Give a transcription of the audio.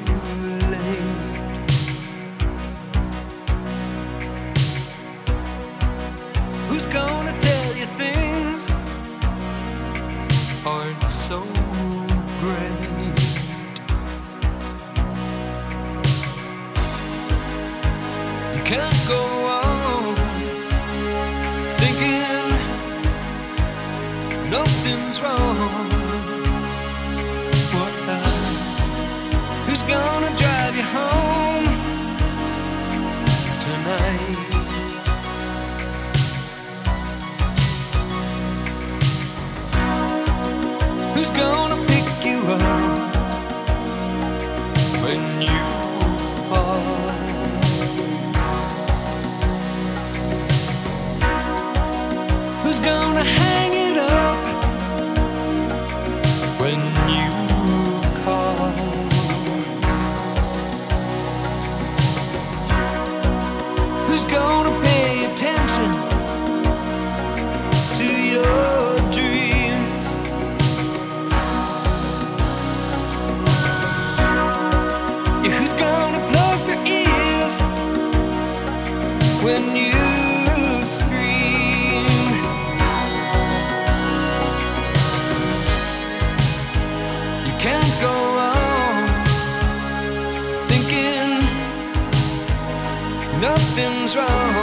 late. Who's gonna tell you things aren't so great? You can't go on thinking nothing's wrong. Who's gonna drive you home tonight? Who's gonna pick you up when you fall? Who's gonna hang it up when you call? Who's gonna pay attention to your dreams? Yeah, who's gonna plug their ears when you scream? You can't go on thinking nothing's wrong.